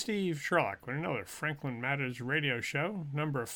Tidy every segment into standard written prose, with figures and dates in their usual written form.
Steve Sherlock with another Franklin Matters radio show, number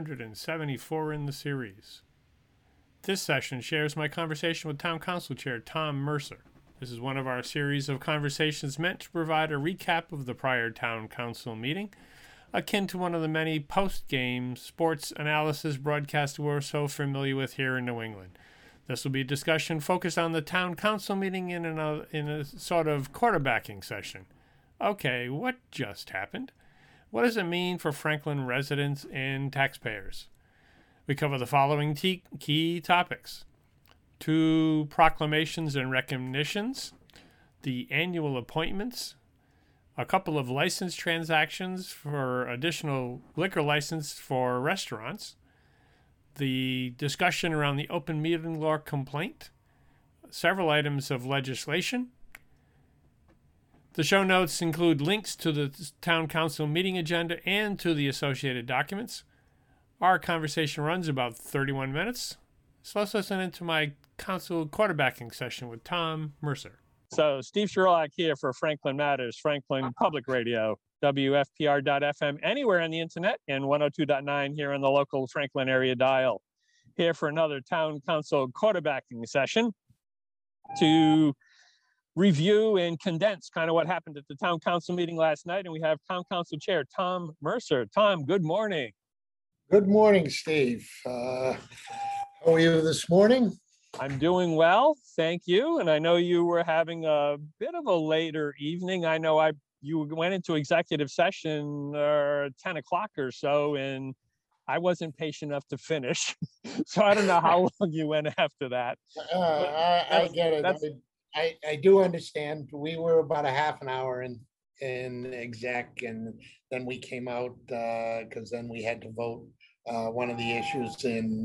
574 in the series. This session shares my conversation with Town Council Chair Tom Mercer. This is one of our series of conversations meant to provide a recap of the prior Town Council meeting, akin to one of the many post-game sports analysis broadcasts we're so familiar with here in New England. This will be a discussion focused on the Town Council meeting in a sort of quarterbacking session. Okay, what just happened? What does it mean for Franklin residents and taxpayers? We cover the following key topics: 2 proclamations and recognitions, the annual appointments, a couple of license transactions for additional liquor license for restaurants, the discussion around the open meeting law complaint, several items of legislation. The show notes include links to the Town Council meeting agenda and to the associated documents. Our conversation runs about 31 minutes, so let's listen into my council quarterbacking session with Tom Mercer. So Steve Sherlock here for Franklin Matters, Franklin Public Radio, WFPR.FM, anywhere on the internet, and 102.9 here on the local Franklin area dial. Here for another Town Council quarterbacking session to review and condense kind of what happened at the Town Council meeting last night. And we have Town Council Chair Tom Mercer. Tom, good morning. Good morning, Steve. How are you this morning? I'm doing well, thank you. And I know you were having a bit of a later evening. I know you went into executive session 10 o'clock or so, and I wasn't patient enough to finish. So I don't know how long you went after that. I get it. I do understand. We were about a half an hour in exec, and then we came out because then we had to vote one of the issues in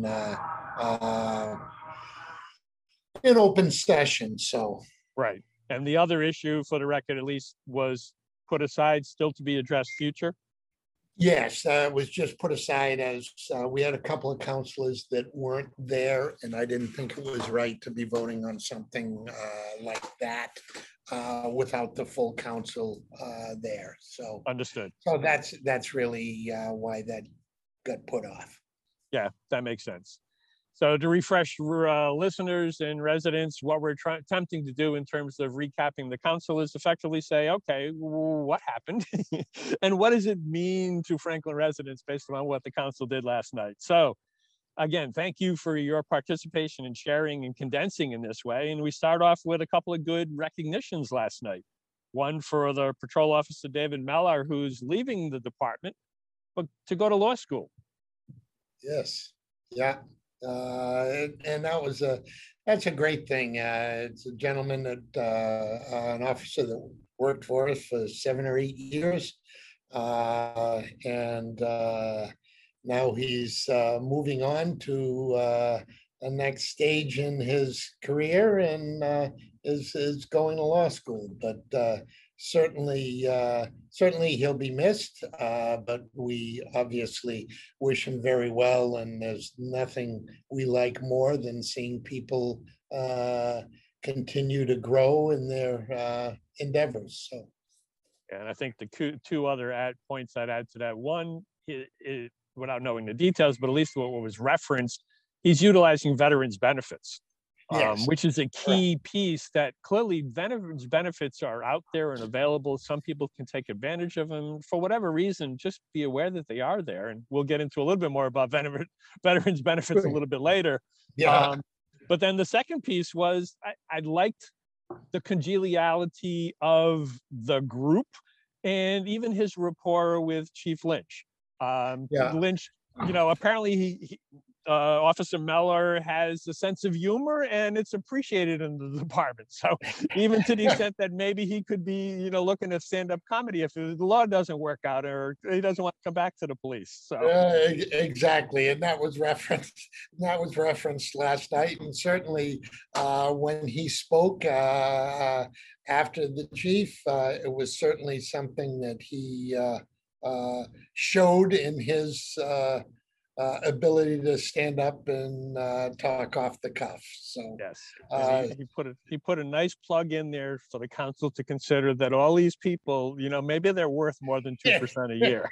open session. So right, and the other issue, for the record, at least, was put aside, still to be addressed future. Yes, it was just put aside as we had a couple of councilors that weren't there, and I didn't think it was right to be voting on something like that without the full council there. So understood. So that's really why that got put off. Yeah, that makes sense. So to refresh listeners and residents, what we're attempting to do in terms of recapping the council is effectively say, okay, what happened? And what does it mean to Franklin residents based on what the council did last night? So again, thank you for your participation and sharing and condensing in this way. And we start off with a couple of good recognitions last night. One for the patrol officer, David Mellar, who's leaving the department, but to go to law school. Yes, yeah. And that's a great thing. It's a gentleman that an officer that worked for us for 7 or 8 years, and now he's moving on to a next stage in his career, and is going to law school. But certainly he'll be missed, but we obviously wish him very well, and there's nothing we like more than seeing people continue to grow in their endeavors. So, and I think the two other points I'd add to that: one, without knowing the details, but at least what was referenced, he's utilizing veterans benefits. Yes. Which is a key piece that clearly veterans benefits are out there and available. Some people can take advantage of them for whatever reason. Just be aware that they are there. And we'll get into a little bit more about veterans benefits a little bit later. Yeah. But then the second piece was I liked the congeniality of the group and even his rapport with Chief Lynch. Lynch, apparently he Officer Mellar has a sense of humor, and it's appreciated in the department. So even to the extent that maybe he could be, looking at stand-up comedy if the law doesn't work out or he doesn't want to come back to the police. So exactly, and that was referenced last night, and certainly when he spoke after the chief, it was certainly something that he showed in his ability to stand up and talk off the cuff. So Yes, uh, and he put a nice plug in there for the council to consider that all these people, maybe they're worth more than 2% a year.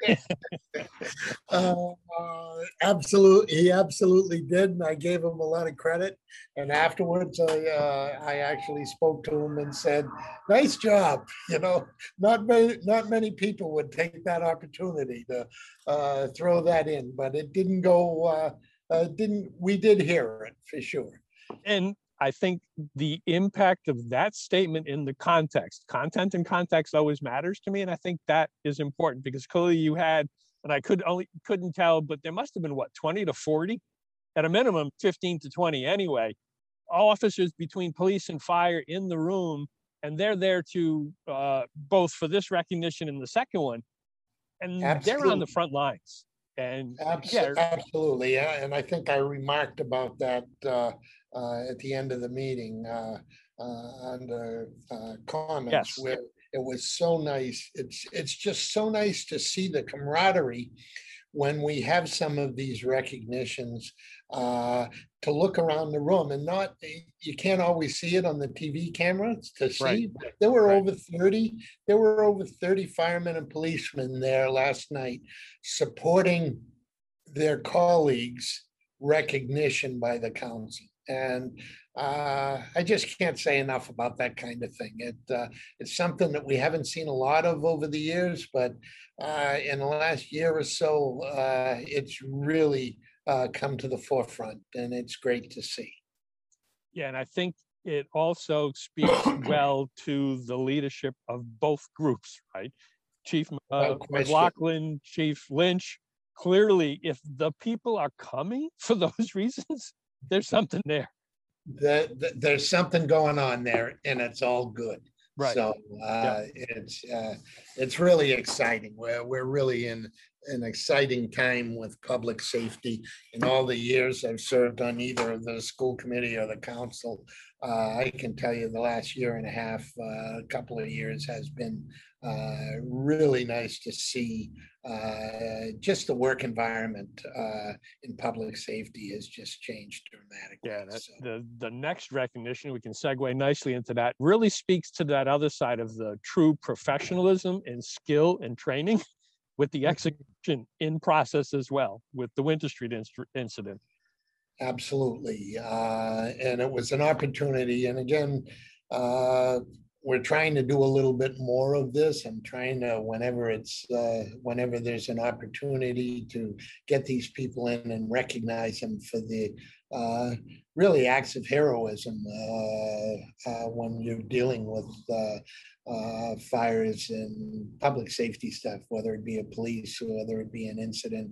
absolutely, he absolutely did, and I gave him a lot of credit. And afterwards, I actually spoke to him and said, "Nice job." Not many people would take that opportunity to throw that in, but it didn't go. Didn't we did hear it for sure. And I think the impact of that statement in the content and context always matters to me. And I think that is important because clearly you had, and I couldn't tell, but there must have been 20 to 40, at a minimum 15 to 20 anyway, officers between police and fire in the room. And they're there to both for this recognition and the second one. And they're on the front lines. And absolutely. Yeah. And I think I remarked about that at the end of the meeting under comments, where it was so nice. It's just so nice to see the camaraderie when we have some of these recognitions, to look around the room, and not, you can't always see it on the TV cameras to see. Right. There were over 30 firemen and policemen there last night supporting their colleagues' recognition by the council. And I just can't say enough about that kind of thing. It's something that we haven't seen a lot of over the years, but in the last year or so, it's really come to the forefront, and it's great to see. Yeah, and I think it also speaks well to the leadership of both groups, right? Chief McLaughlin, Chief Lynch. Clearly, if the people are coming for those reasons, there's something there. There's something going on there, and it's all good. Right. So it's really exciting. We're really in an exciting time with public safety. In all the years I've served on either the school committee or the council, I can tell you the last year and a half, a couple of years has been really nice to see. Just the work environment in public safety has just changed dramatically. Yeah, the next recognition, we can segue nicely into that, really speaks to that other side of the true professionalism and skill and training with the execution in process as well, with the Winter Street incident. Absolutely. And it was an opportunity. And again, we're trying to do a little bit more of this. I'm trying to, whenever there's an opportunity to get these people in and recognize them for the really acts of heroism when you're dealing with fires and public safety stuff, whether it be a police or whether it be an incident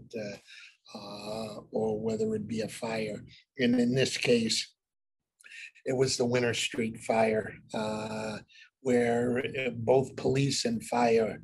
or whether it be a fire. And in this case, it was the Winter Street fire, where both police and fire,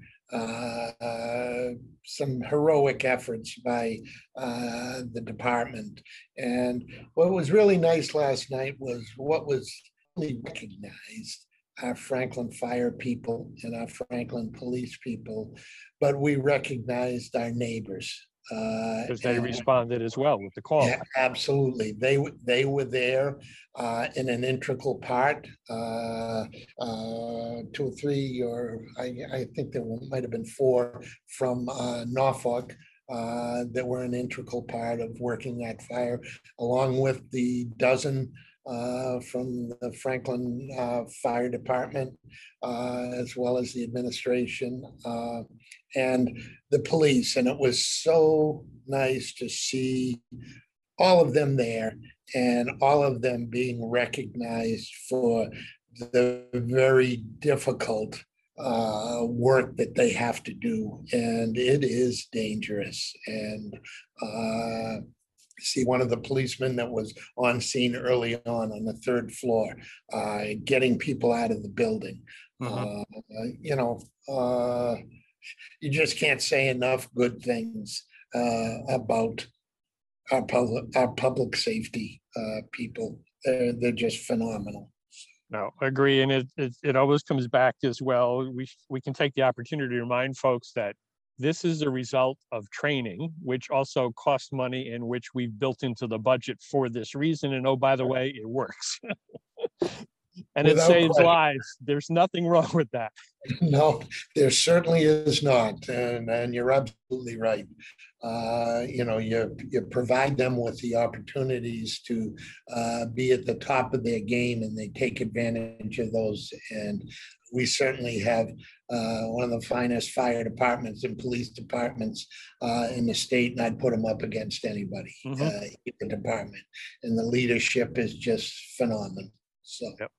some heroic efforts by the department. And what was really nice last night was what was really recognized, our Franklin fire people and our Franklin police people, but we recognized our neighbors. Because they responded as well with the call. Yeah, absolutely. They were there in an integral part. 2 or 3, or I think there might have been 4 from Norfolk that were an integral part of working that fire, along with the dozen from the Franklin Fire Department, as well as the administration and the police. And it was so nice to see all of them there and all of them being recognized for the very difficult work that they have to do. And it is dangerous. And see one of the policemen that was on scene early on the 3rd floor, getting people out of the building. You just can't say enough good things about our public safety people. They're just phenomenal. No, I agree. And it always comes back as well. We can take the opportunity to remind folks that This is a result of training, which also costs money and which we've built into the budget for this reason. And oh, by the way, it works. And it Without saves question. lives. There's nothing wrong with that. No, there certainly is not, and you're absolutely right. You provide them with the opportunities to be at the top of their game, and they take advantage of those. And we certainly have one of the finest fire departments and police departments in the state, and I'd put them up against anybody in the department. And the leadership is just phenomenal. So. Yep.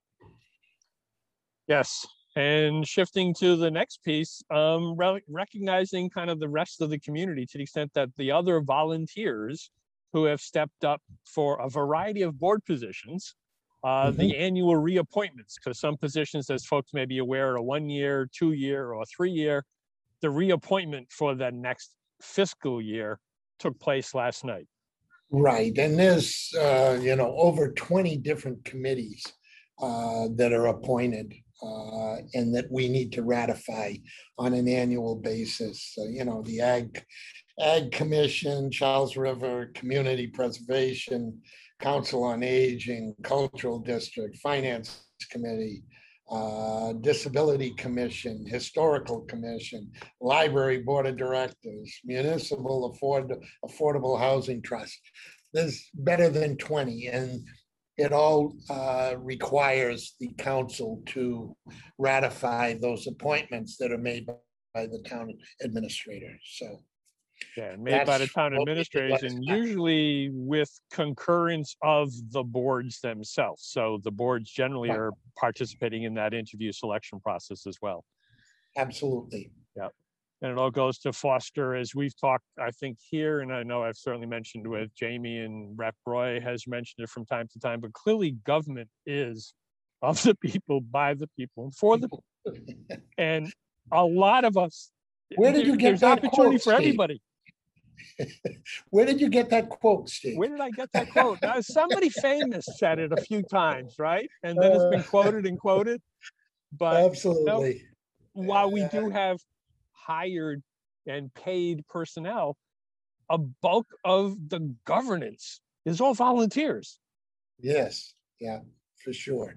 Yes. And shifting to the next piece, recognizing kind of the rest of the community to the extent that the other volunteers who have stepped up for a variety of board positions, the annual reappointments, because some positions, as folks may be aware, are a 1 year, 2 year, or 3 year. The reappointment for the next fiscal year took place last night. Right. And there's, over 20 different committees that are appointed. And that we need to ratify on an annual basis. The Ag Commission, Charles River Community Preservation, Council on Aging, Cultural District, Finance Committee, Disability Commission, Historical Commission, Library Board of Directors, Municipal Affordable Housing Trust. There's better than 20, and it all requires the council to ratify those appointments that are made by the town administrator. So, yeah, made by the town administrators, and usually with concurrence of the boards themselves. So the boards generally are participating in that interview selection process as well. Absolutely. Yeah. And it all goes to foster, as we've talked, I think here, and I know I've certainly mentioned with Jamie, and Rep. Roy has mentioned it from time to time, but clearly government is of the people, by the people, and for the people. And a lot of us, where did you get there's that opportunity quote, for Steve? everybody. Where did you get that quote, Steve? Where did I get that quote? Now, somebody famous said it a few times, right? And then it's been quoted and quoted. But absolutely. While we do have hired and paid personnel, a bulk of the governance is all volunteers. Yes, yeah, for sure.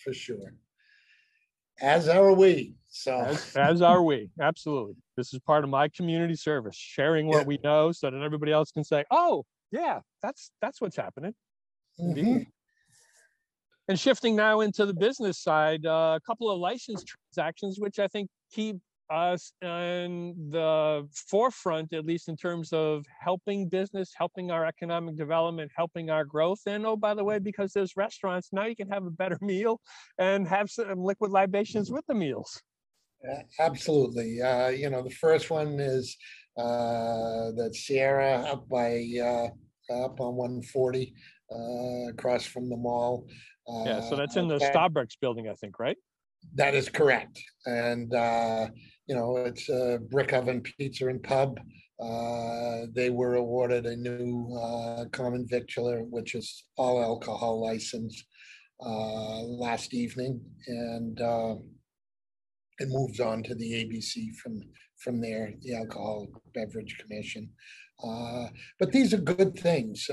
As are we. So as are we. Absolutely. This is part of my community service, sharing what we know so that everybody else can say, oh yeah, that's what's happening. Indeed. And shifting now into the business side, a couple of license transactions, which I think keep us in the forefront, at least in terms of helping business, helping our economic development, helping our growth. And oh, by the way, because there's restaurants, now you can have a better meal and have some liquid libations with the meals. Absolutely. The first one is the Sierra up on 140 across from the mall. So that's in the Starbucks building, I think, right? That is correct. And, it's a Brick Oven Pizza and Pub. They were awarded a new common victular, which is all alcohol license last evening. And it moves on to the ABC from there, the Alcoholic Beverage Commission. But these are good things,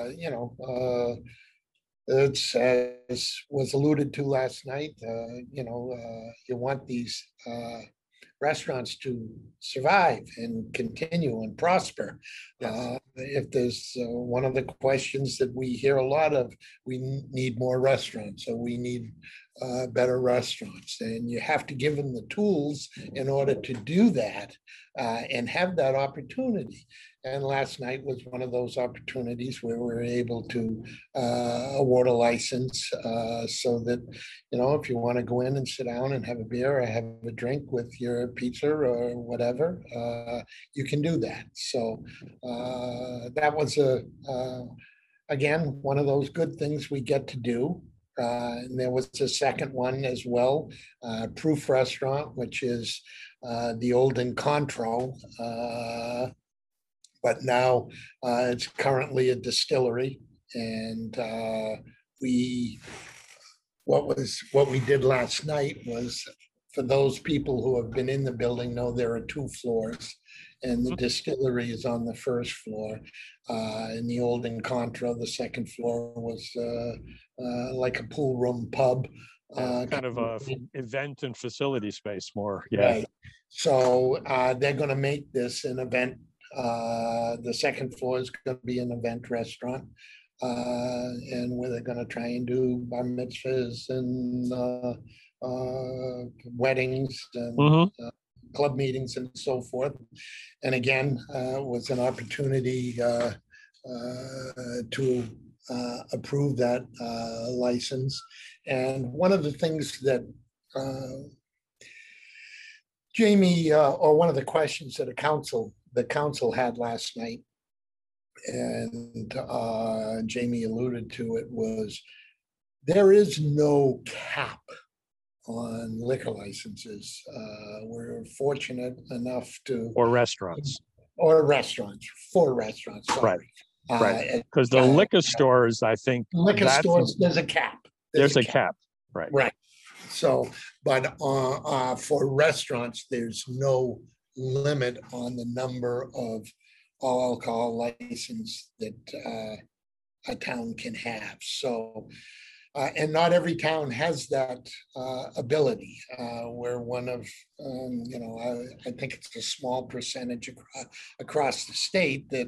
It's, as was alluded to last night, you want these restaurants to survive and continue and prosper. Yes. If there's one of the questions that we hear a lot of, we need more restaurants, or we need better restaurants, and you have to give them the tools in order to do that and have that opportunity. And last night was one of those opportunities where we were able to award a license so that, if you want to go in and sit down and have a beer or have a drink with your pizza or whatever, you can do that. So that was again, one of those good things we get to do. And there was a second one as well, Proof Restaurant, which is the old Encontro, but now it's currently a distillery. And what we did last night was, for those people who have been in the building, know there are 2 floors, and the distillery is on the first floor. In the old Encontro, the second floor was like a pool room pub. Kind of a event and facility space more. Yeah. Right. So they're going to make this an event. The second floor is going to be an event restaurant. And where they're going to try and do bar mitzvahs and weddings and club meetings and so forth. And again, was an opportunity to approve that license. And one of the things that Jamie, or one of the questions that the council had last night, and Jamie alluded to it, was there is no cap on liquor licenses. We're fortunate enough to, Or restaurants. for restaurants, sorry. Right. Because the liquor stores, I think. Liquor stores, there's a cap. There's a cap. Right. Right. So, but for restaurants, there's no limit on the number of all alcohol license that a town can have. So, and not every town has that ability. We're one of, I think it's a small percentage across the state that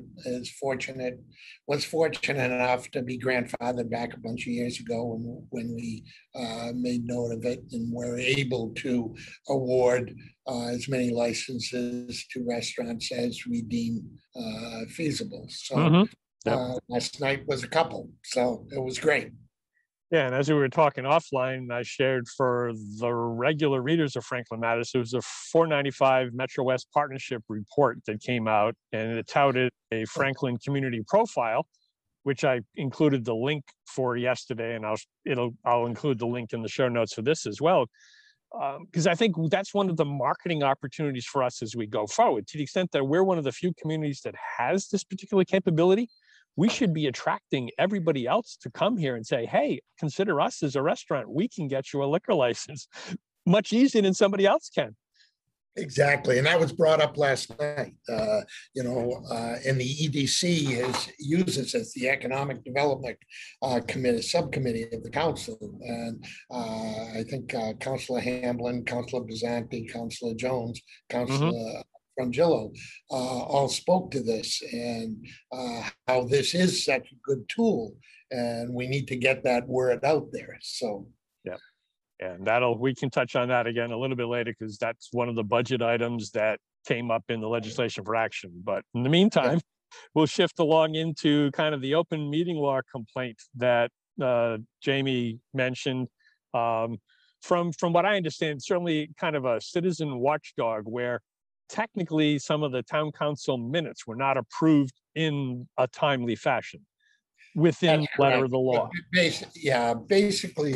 was fortunate enough to be grandfathered back a bunch of years ago when we made note of it, and were able to award as many licenses to restaurants as we deem feasible. So last night was a couple, so it was great. Yeah, and as we were talking offline, I shared for the regular readers of Franklin Matters, there was a 495 Metro West partnership report that came out, and it touted a Franklin community profile, which I included the link for yesterday, and I'll include the link in the show notes for this as well, because I think that's one of the marketing opportunities for us as we go forward. To the extent that we're one of the few communities that has this particular capability, we should be attracting everybody else to come here and say, hey, consider us as a restaurant. We can get you a liquor license much easier than somebody else can. Exactly. And that was brought up last night, and the EDC uses as the Economic Development subcommittee of the council. And I think Councillor Hamblin, Councillor Bizzanti, Councillor Jones, Councillor Frangillo all spoke to this, and how this is such a good tool, and we need to get that word out there. So yeah, and we can touch on that again a little bit later, because that's one of the budget items that came up in the legislation for action. But in the meantime, we'll shift along into kind of the open meeting law complaint that Jamie mentioned. From what I understand, certainly kind of a citizen watchdog, where technically some of the town council minutes were not approved in a timely fashion within the letter of the law. Basically,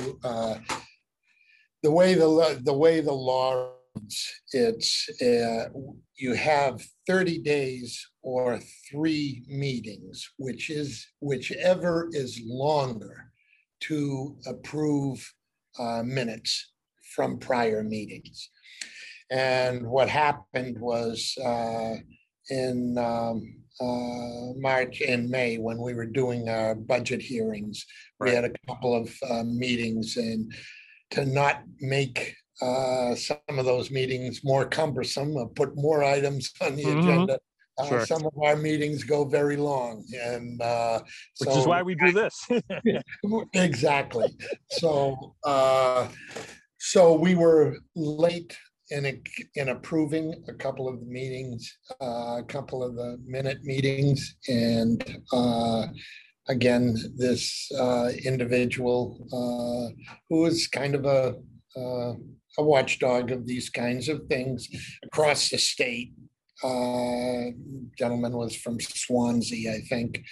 the way the law it's you have 30 days or 3 meetings, whichever is longer, to approve minutes from prior meetings. And what happened was in March and May, when we were doing our budget hearings, we had a couple of meetings, and to not make some of those meetings more cumbersome, or put more items on the agenda, some of our meetings go very long, and which is why we do this. Exactly. So we were late in approving a couple of the meetings, a couple of the minute meetings. And again, this individual who is kind of a watchdog of these kinds of things across the state, gentleman was from Swansea, I think,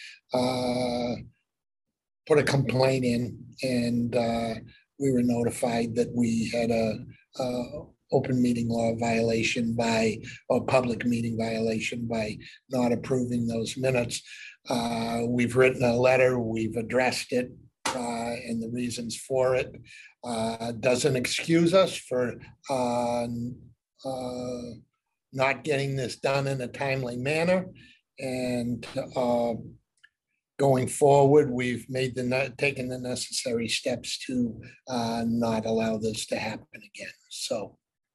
put a complaint in, and we were notified that we had a open meeting law violation or public meeting violation by not approving those minutes. We've written a letter, we've addressed it, and the reasons for it. Doesn't excuse us for not getting this done in a timely manner. And going forward, we've taken the necessary steps to not allow this to happen again. So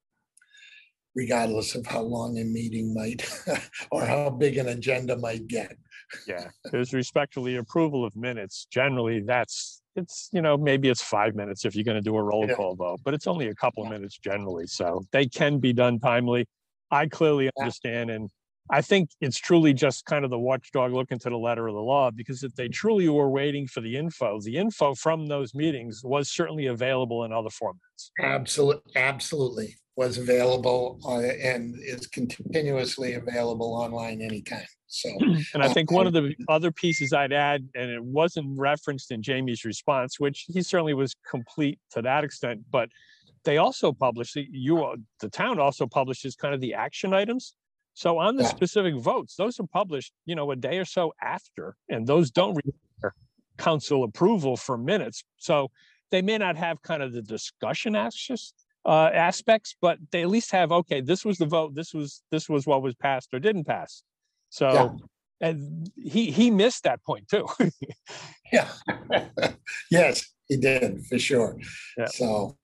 regardless of how long a meeting might or how big an agenda might get. Yeah, there's respectfully approval of minutes. Generally, it's maybe it's 5 minutes if you're going to do a roll call vote, but it's only a couple of minutes generally. So they can be done timely. I clearly understand. And I think it's truly just kind of the watchdog looking to the letter of the law, because if they truly were waiting for the info from those meetings was certainly available in other formats. Absolutely was available and is continuously available online anytime. So, and I think one of the other pieces I'd add, and it wasn't referenced in Jamie's response, which he certainly was complete to that extent, but they also publish, the town also publishes kind of the action items. So on the specific votes, those are published, a day or so after, and those don't require council approval for minutes. So they may not have kind of the discussion aspects, but they at least have, okay, this was the vote, this was what was passed or didn't pass. So, and he missed that point too. Yeah. Yes, he did for sure. Yeah. So.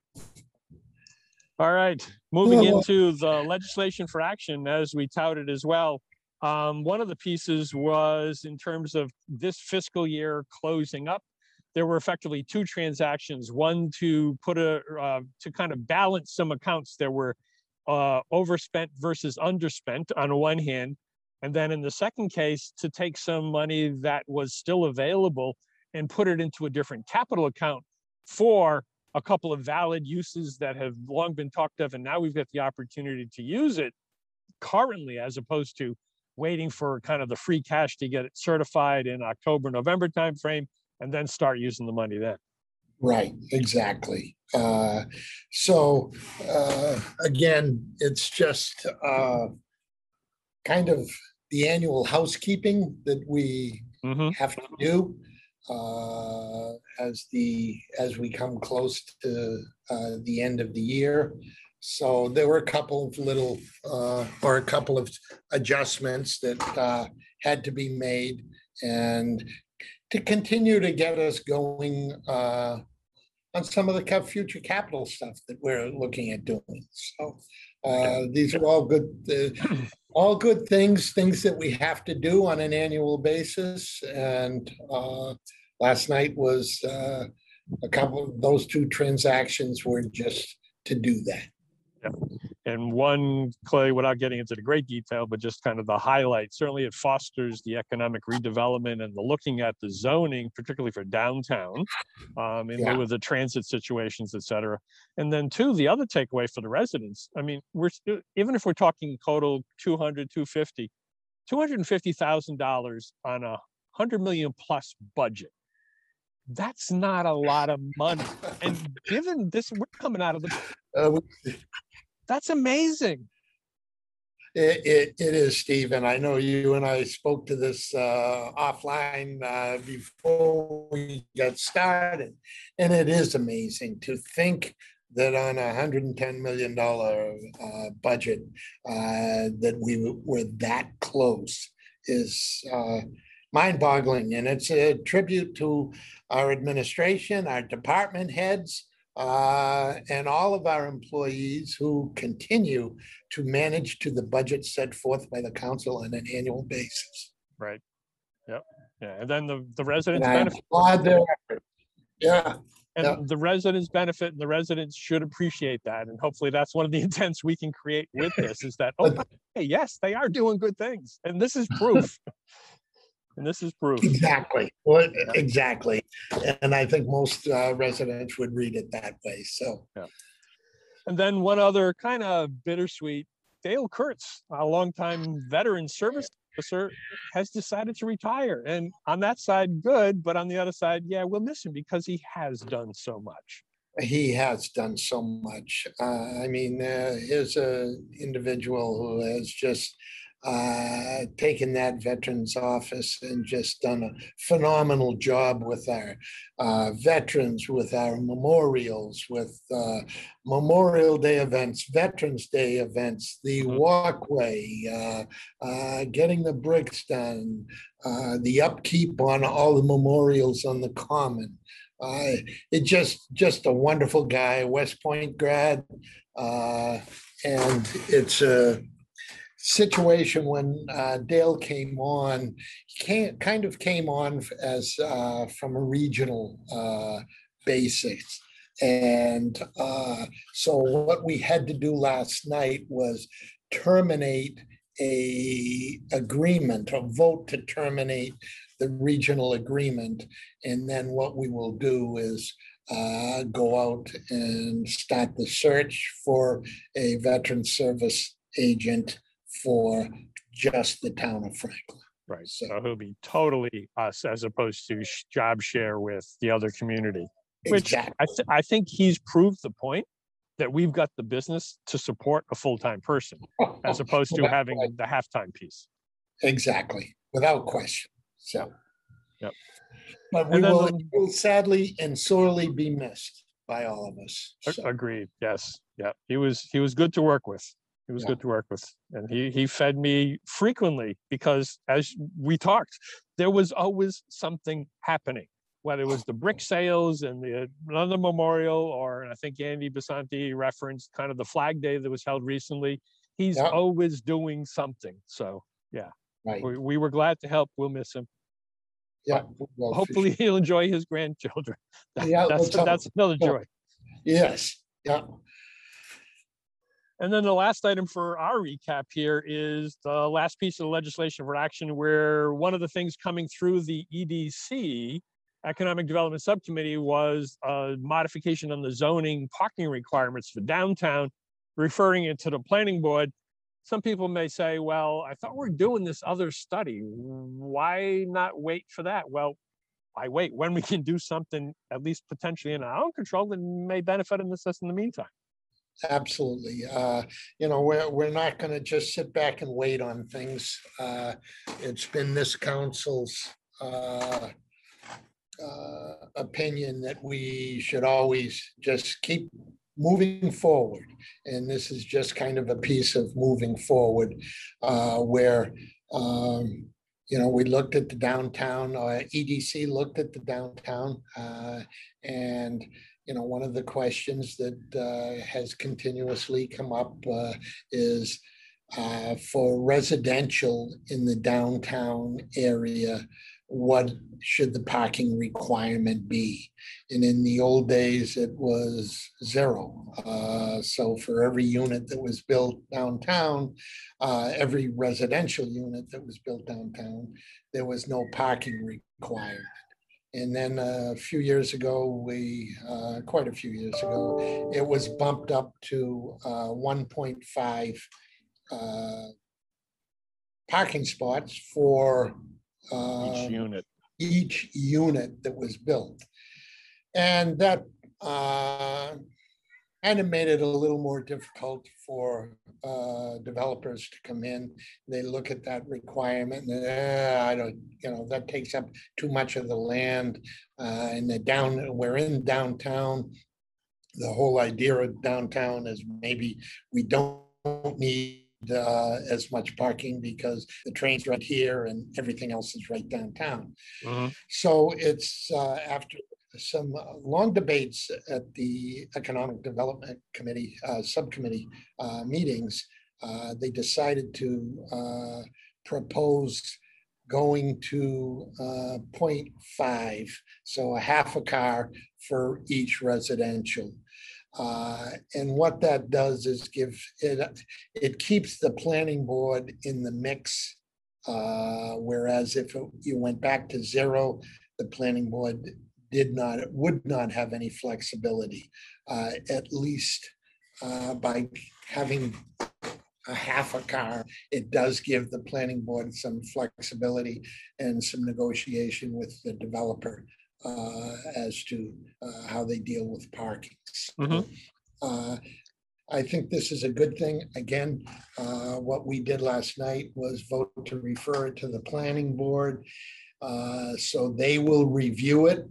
All right, moving into the legislation for action, as we touted as well. One of the pieces was in terms of this fiscal year closing up. There were effectively two transactions, one to put to kind of balance some accounts that were overspent versus underspent on one hand. And then in the second case, to take some money that was still available and put it into a different capital account for a couple of valid uses that have long been talked of. And now we've got the opportunity to use it currently, as opposed to waiting for kind of the free cash to get it certified in October, November timeframe, and then start using the money then. Right, exactly. So again, it's just kind of the annual housekeeping that we have to do as we come close to the end of the year. So there were a couple of little or a couple of adjustments that had to be made, and to continue to get us going on some of the future capital stuff that we're looking at doing. So these are all good things that we have to do on an annual basis. And last night was a couple of those two transactions were just to do that. Yep. And one, Clay, without getting into the great detail, but just kind of the highlight, certainly it fosters the economic redevelopment and the looking at the zoning, particularly for downtown, in lieu of the transit situations, et cetera. And then two, the other takeaway for the residents, I mean, even if we're talking total $250,000 on a $100 million plus budget, that's not a lot of money. And given this, we're coming out of the, that's amazing. It is, Steve, and I know you and I spoke to this offline before we got started, and it is amazing to think that on a $110 million budget that we were that close is mind-boggling, and it's a tribute to our administration, our department heads, and all of our employees who continue to manage to the budget set forth by the council on an annual basis. Right. Yep. Yeah. And then the residents and benefit. Their effort. Yeah. And the residents benefit, and the residents should appreciate that. And hopefully that's one of the intents we can create with this is that, oh, hey, yes, they are doing good things. And this is proof. And this is proof. Exactly. Well, exactly. And I think most residents would read it that way. So. Yeah. And then one other kind of bittersweet, Dale Kurtz, a longtime veteran service officer, has decided to retire. And on that side, good. But on the other side, yeah, we'll miss him because he has done so much. He has done so much. I mean, here's an individual who has just taken that veterans office and just done a phenomenal job with our veterans, with our memorials, with Memorial Day events, Veterans Day events, the walkway, getting the bricks done, the upkeep on all the memorials on the common. It just a wonderful guy, West Point grad, and it's a situation when Dale came on. He kind of came on as from a regional basis. And so what we had to do last night was terminate a vote to terminate the regional agreement. And then what we will do is go out and start the search for a veteran service agent for just the town of Franklin. Right. So he'll be totally us as opposed to job share with the other community. Which exactly. I think he's proved the point that we've got the business to support a full-time person as opposed to having the half-time piece. Exactly, without question. So, yep. But we will sadly and sorely be missed by all of us. So. Agreed. Yes. Yeah. He was good to work with. He was good to work with, and he fed me frequently because, as we talked, there was always something happening. Whether it was the brick sales and another memorial, or I think Andy Basanti referenced kind of the Flag Day that was held recently. He's always doing something. So yeah, right. We were glad to help. We'll miss him. Yeah. Well, hopefully he'll enjoy his grandchildren. That's another joy. Yes. Yeah. And then the last item for our recap here is the last piece of the legislation for action, where one of the things coming through the EDC, Economic Development Subcommittee, was a modification on the zoning parking requirements for downtown, referring it to the planning board. Some people may say, well, I thought we're doing this other study. Why not wait for that? Well, why wait when we can do something, at least potentially in our own control, that may benefit us in the meantime? Absolutely. We're not going to just sit back and wait on things. It's been this council's opinion that we should always just keep moving forward. And this is just kind of a piece of moving forward where, we looked at the downtown, EDC looked at the downtown, and one of the questions that has continuously come up is for residential in the downtown area, what should the parking requirement be? And in the old days, it was 0. So for every unit that was built downtown, every residential unit that was built downtown, there was no parking requirement. And then a few years ago, quite a few years ago, it was bumped up to 1.5 parking spots for each unit that was built. And that kind of made it a little more difficult for developers to come in. They look at that requirement and that takes up too much of the land. We're in downtown. The whole idea of downtown is maybe we don't need as much parking because the train's right here and everything else is right downtown. So it's after some long debates at the Economic Development Committee subcommittee meetings, they decided to propose going to 0.5, so a half a car for each residential. And what that does is it keeps the planning board in the mix. Whereas if you went back to 0, the planning board would not have any flexibility. At least by having a half a car, it does give the planning board some flexibility and some negotiation with the developer as to how they deal with parking. I think this is a good thing. Again, what we did last night was vote to refer it to the planning board. So they will review it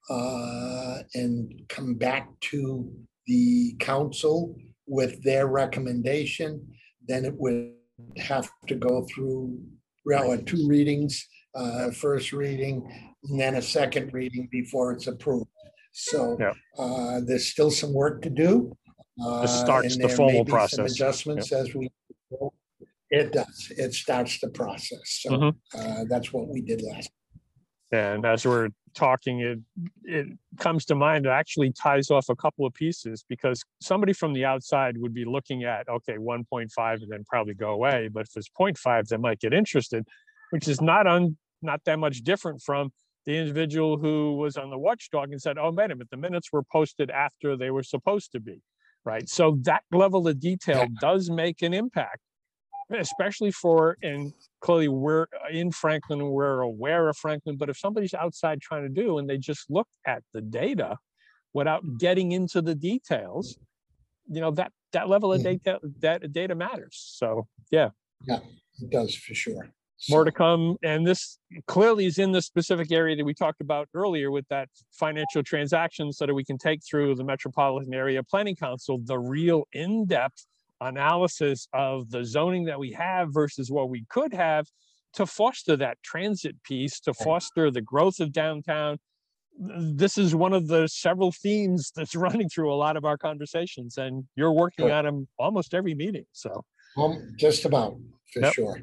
and come back to the council with their recommendation. Then it would have to go through two readings, first reading, and then a second reading before it's approved. So there's still some work to do. This starts and the there formal may be process. some adjustments as we go. It does. It starts the process. So that's what we did last. And as we're talking, it comes to mind, it actually ties off a couple of pieces, because somebody from the outside would be looking at, okay, 1.5 and then probably go away. But if it's 0.5, they might get interested, which is not that much different from the individual who was on the watchdog and said, oh, wait a minute, the minutes were posted after they were supposed to be, right? So that level of detail does make an impact, especially and clearly we're in Franklin, we're aware of Franklin, but if somebody's outside trying to do, and they just look at the data without getting into the details, that level of data matters. So, yeah, it does for sure. More to come. And this clearly is in the specific area that we talked about earlier with that financial transaction, so that we can take through the Metropolitan Area Planning Council the real in-depth analysis of the zoning that we have versus what we could have, to foster that transit piece, to foster the growth of downtown. This is one of the several themes that's running through a lot of our conversations, and you're working on them almost every meeting. So just about, for sure.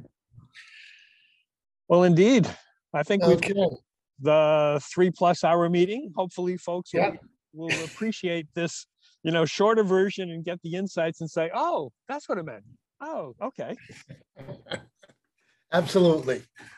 Well, indeed. I think we've the 3+ hour meeting. Hopefully folks will appreciate this, shorter version and get the insights and say, oh, that's what it meant. Oh, okay. Absolutely.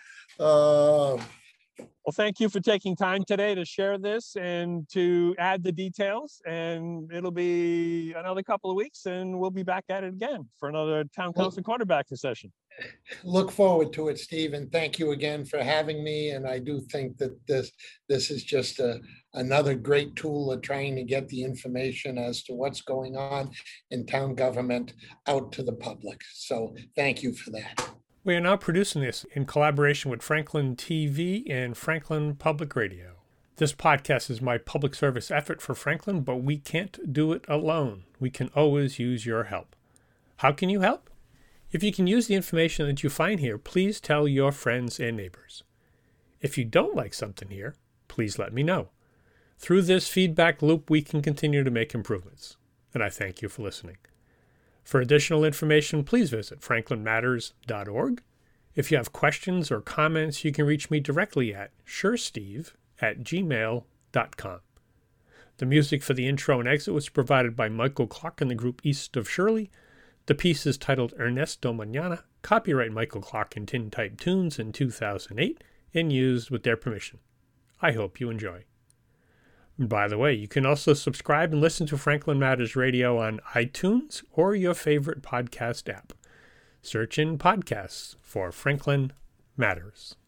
Well, thank you for taking time today to share this and to add the details. And it'll be another couple of weeks and we'll be back at it again for another Town Council quarterbacking session. Look forward to it, Steve, and thank you again for having me. And I do think that this is just another great tool of trying to get the information as to what's going on in town government out to the public. So thank you for that. We are now producing this in collaboration with Franklin TV and Franklin Public Radio. This podcast is my public service effort for Franklin, but we can't do it alone. We can always use your help. How can you help? If you can use the information that you find here, please tell your friends and neighbors. If you don't like something here, please let me know. Through this feedback loop, we can continue to make improvements. And I thank you for listening. For additional information, please visit franklinmatters.org. If you have questions or comments, you can reach me directly at suresteve@gmail.com. The music for the intro and exit was provided by Michael Clark and the group East of Shirley. The piece is titled Ernesto Mañana, copyright Michael Clark and Tintype Tunes in 2008, and used with their permission. I hope you enjoy. And by the way, you can also subscribe and listen to Franklin Matters Radio on iTunes or your favorite podcast app. Search in podcasts for Franklin Matters.